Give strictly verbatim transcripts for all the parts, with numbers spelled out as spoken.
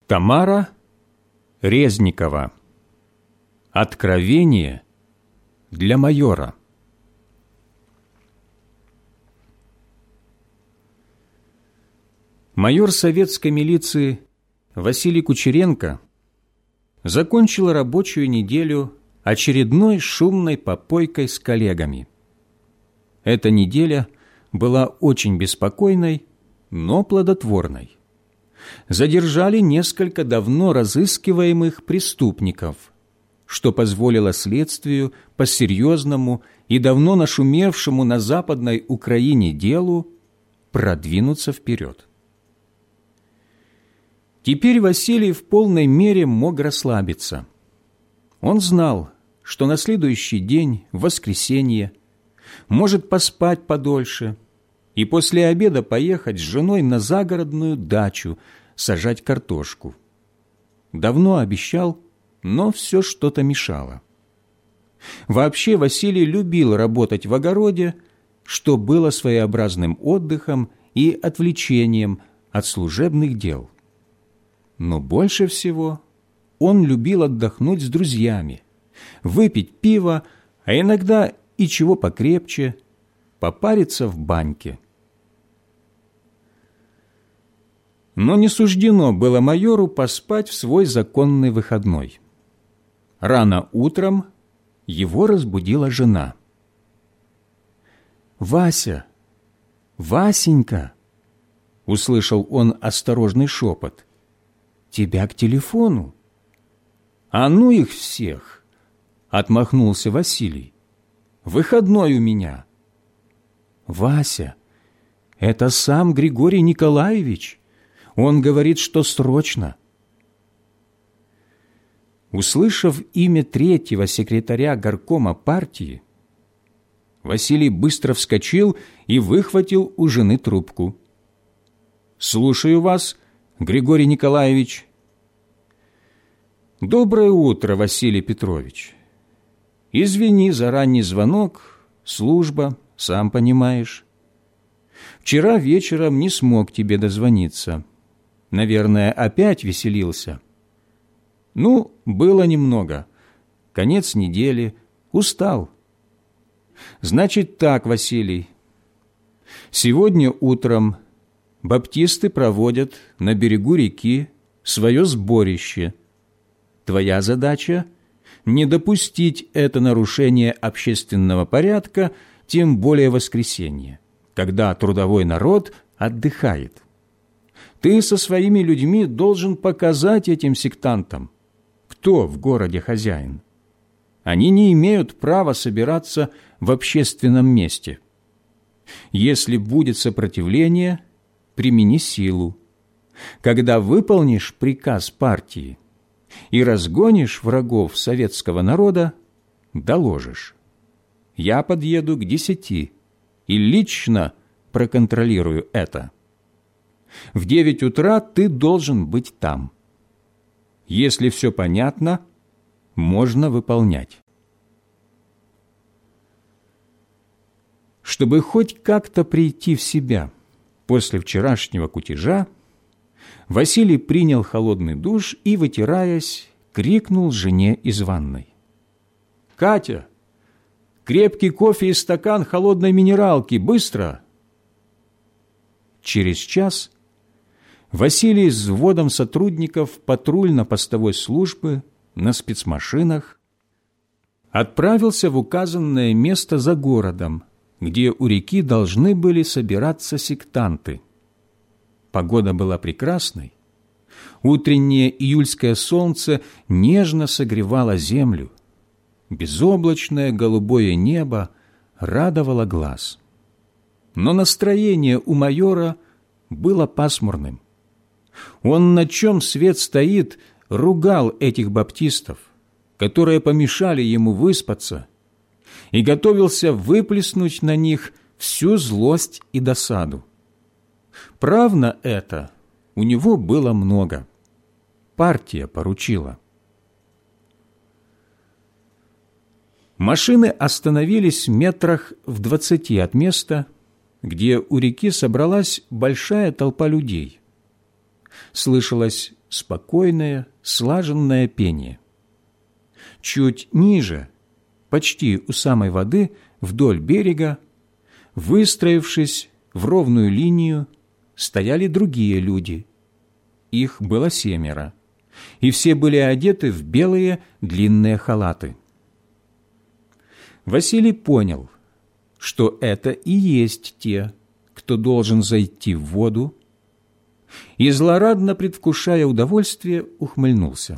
Тамара Резникова. Откровение для майора. Майор советской милиции Василий Кучеренко закончил рабочую неделю очередной шумной попойкой с коллегами. Эта неделя была очень беспокойной, но плодотворной. Задержали несколько давно разыскиваемых преступников, что позволило следствию по серьезному и давно нашумевшему на Западной Украине делу продвинуться вперед. Теперь Василий в полной мере мог расслабиться. Он знал, что на следующий день, в воскресенье, может поспать подольше и после обеда поехать с женой на загородную дачу сажать картошку. Давно обещал, но все что-то мешало. Вообще Василий любил работать в огороде, что было своеобразным отдыхом и отвлечением от служебных дел. Но больше всего он любил отдохнуть с друзьями, выпить пиво, а иногда и чего покрепче, попариться в баньке. Но не суждено было майору поспать в свой законный выходной. Рано утром его разбудила жена. «Вася! Васенька!» — услышал он осторожный шепот. «Тебя к телефону». «А ну их всех!» — отмахнулся Василий. «Выходной у меня». «Вася, это сам Григорий Николаевич. Он говорит, что срочно». Услышав имя третьего секретаря горкома партии, Василий быстро вскочил и выхватил у жены трубку. «Слушаю вас, Григорий Николаевич». «Доброе утро, Василий Петрович. Извини за ранний звонок, служба, сам понимаешь. Вчера вечером не смог тебе дозвониться. Наверное, опять веселился. Ну, было немного. Конец недели. Устал. Значит так, Василий. Сегодня утром баптисты проводят на берегу реки свое сборище. Твоя задача – не допустить это нарушение общественного порядка, тем более в воскресенье, когда трудовой народ отдыхает. Ты со своими людьми должен показать этим сектантам, кто в городе хозяин. Они не имеют права собираться в общественном месте. Если будет сопротивление, примени силу. Когда выполнишь приказ партии и разгонишь врагов советского народа, доложишь. Я подъеду к десяти и лично проконтролирую это. В девять утра ты должен быть там. Если все понятно, можно выполнять». Чтобы хоть как-то прийти в себя после вчерашнего кутежа, Василий принял холодный душ и, вытираясь, крикнул жене из ванной: «Катя, крепкий кофе и стакан холодной минералки, быстро!» Через час Василий с взводом сотрудников патрульно-постовой службы на спецмашинах отправился в указанное место за городом, где у реки должны были собираться сектанты. Погода была прекрасной. Утреннее июльское солнце нежно согревало землю. Безоблачное голубое небо радовало глаз. Но настроение у майора было пасмурным. Он, на чем свет стоит, ругал этих баптистов, которые помешали ему выспаться, и готовился выплеснуть на них всю злость и досаду. Прав на это у него было много. Партия поручила. Машины остановились в метрах в двадцати от места, где у реки собралась большая толпа людей. слышалось спокойное, слаженное пение. Чуть ниже, почти у самой воды, вдоль берега, выстроившись в ровную линию, стояли другие люди. Их было семеро, и все были одеты в белые длинные халаты. Василий понял, что это и есть те, кто должен зайти в воду, и, злорадно предвкушая удовольствие, ухмыльнулся.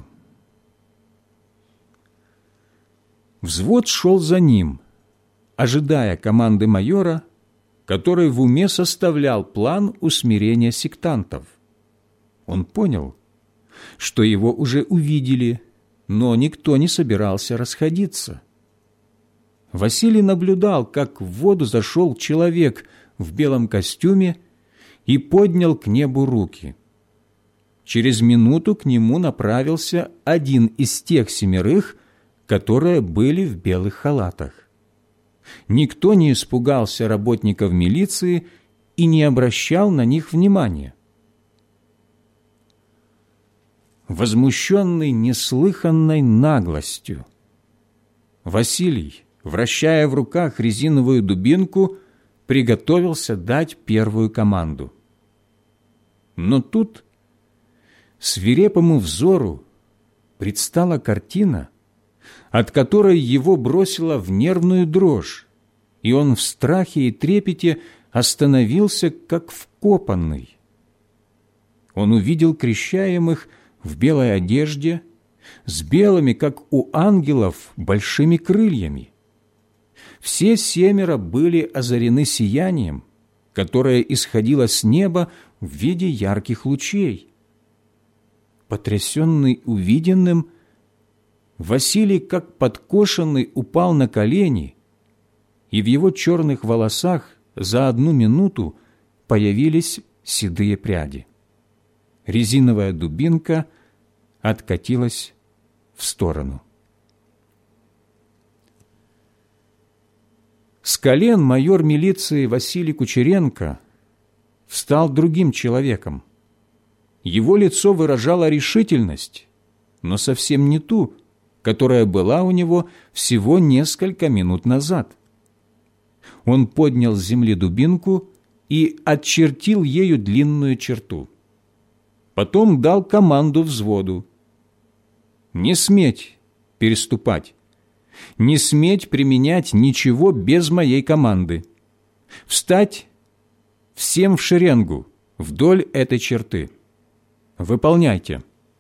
Взвод шел за ним, ожидая команды майора, который в уме составлял план усмирения сектантов. Он понял, что его уже увидели, но никто не собирался расходиться. Василий наблюдал, как в воду зашел человек в белом костюме и поднял к небу руки. Через минуту к нему направился один из тех семерых, которые были в белых халатах. Никто не испугался работников милиции и не обращал на них внимания. Возмущенный неслыханной наглостью, Василий, вращая в руках резиновую дубинку, приготовился дать первую команду. Но тут свирепому взору предстала картина, от которой его бросило в нервную дрожь, и он в страхе и трепете остановился, как вкопанный. Он увидел крещаемых в белой одежде, с белыми, как у ангелов, большими крыльями. Все семеро были озарены сиянием, которое исходило с неба в виде ярких лучей. Потрясенный увиденным, Василий, как подкошенный, упал на колени, и в его черных волосах за одну минуту появились седые пряди. Резиновая дубинка откатилась в сторону. С колен майор милиции Василий Кучеренко встал другим человеком. Его лицо выражало решительность, но совсем не ту, которая была у него всего несколько минут назад. Он поднял с земли дубинку и отчертил ею длинную черту. Потом дал команду взводу: «Не сметь переступать, не сметь применять ничего без моей команды. Встать всем в шеренгу вдоль этой черты. Выполняйте».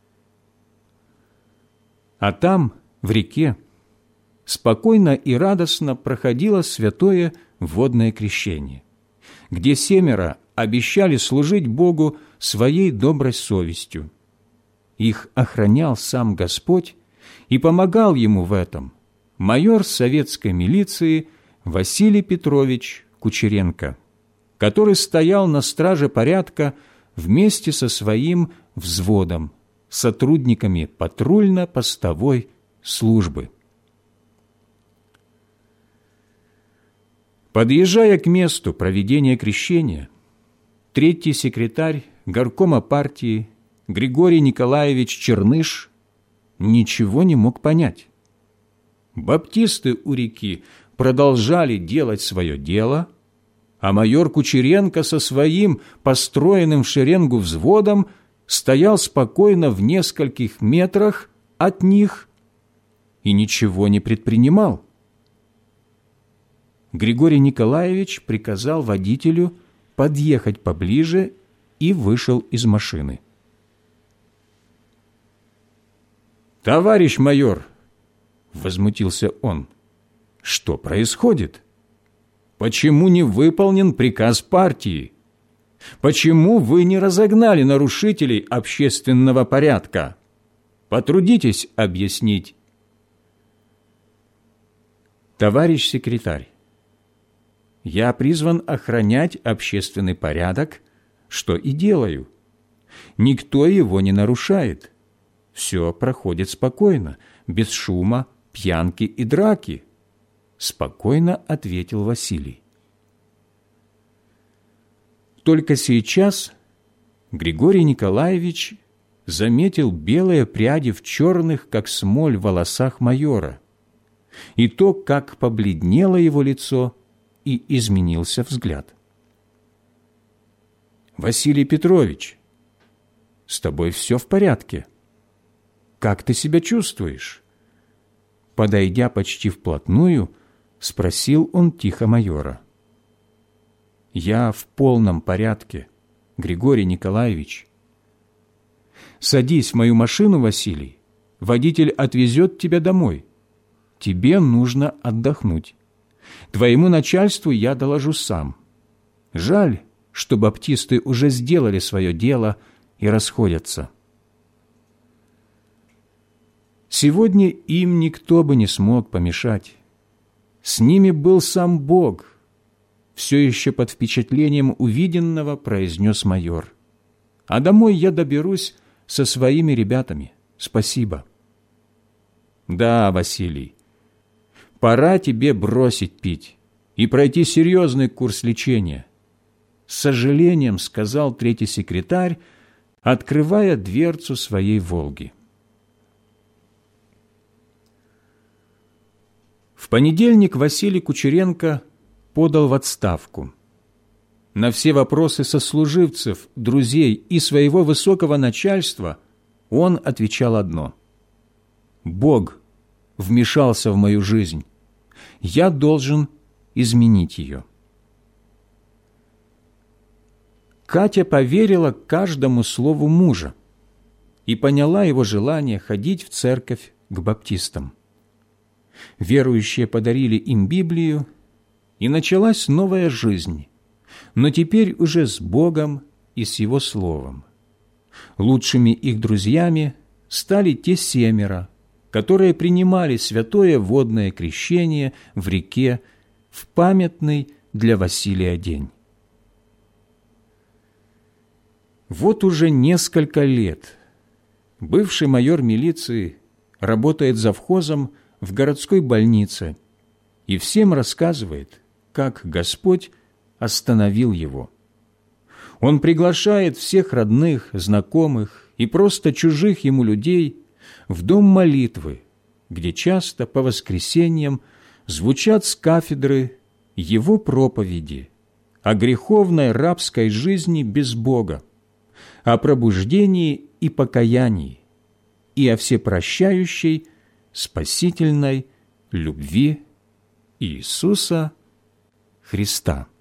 А там, в реке, спокойно и радостно проходило святое водное крещение, где семеро обещали служить Богу своей доброй совестью. Их охранял сам Господь и помогал ему в этом майор советской милиции Василий Петрович Кучеренко, который стоял на страже порядка вместе со своим взводом, сотрудниками патрульно-постовой службы. Подъезжая к месту проведения крещения, третий секретарь горкома партии Григорий Николаевич Черныш ничего не мог понять. Баптисты у реки продолжали делать свое дело, а майор Кучеренко со своим построенным в шеренгу взводом стоял спокойно в нескольких метрах от них и ничего не предпринимал. Григорий Николаевич приказал водителю подъехать поближе и вышел из машины. «Товарищ майор!» — возмутился он. «Что происходит? Почему не выполнен приказ партии? Почему вы не разогнали нарушителей общественного порядка? Потрудитесь объяснить». «Товарищ секретарь, я призван охранять общественный порядок, что и делаю. Никто его не нарушает. Все проходит спокойно, без шума, пьянки и драки», — спокойно ответил Василий. Только сейчас Григорий Николаевич заметил белые пряди в черных, как смоль, волосах майора, и то, как побледнело его лицо и изменился взгляд. «Василий Петрович, с тобой все в порядке? Как ты себя чувствуешь?» Подойдя почти вплотную, спросил он тихо майора. «Я в полном порядке, Григорий Николаевич». «Садись в мою машину, Василий. Водитель отвезет тебя домой. Тебе нужно отдохнуть. Твоему начальству я доложу сам. Жаль, что баптисты уже сделали свое дело и расходятся. Сегодня им никто бы не смог помешать. С ними был сам Бог», — все еще под впечатлением увиденного произнес майор. «А домой я доберусь со своими ребятами. Спасибо». «Да, Василий, пора тебе бросить пить и пройти серьезный курс лечения», — с сожалением сказал третий секретарь, открывая дверцу своей «Волги». В понедельник Василий Кучеренко подал в отставку. На все вопросы сослуживцев, друзей и своего высокого начальства он отвечал одно: «Бог вмешался в мою жизнь. Я должен изменить ее». Катя поверила каждому слову мужа и поняла его желание ходить в церковь к баптистам. Верующие подарили им Библию, и началась новая жизнь, но теперь уже с Богом и с Его Словом. Лучшими их друзьями стали те семеро, которые принимали святое водное крещение в реке в памятный для Василия день. Вот уже несколько лет бывший майор милиции работает завхозом в городской больнице и всем рассказывает, как Господь остановил его. Он приглашает всех родных, знакомых и просто чужих ему людей в дом молитвы, где часто по воскресеньям звучат с кафедры его проповеди о греховной рабской жизни без Бога, о пробуждении и покаянии и о всепрощающей спасительной любви Иисуса Христа.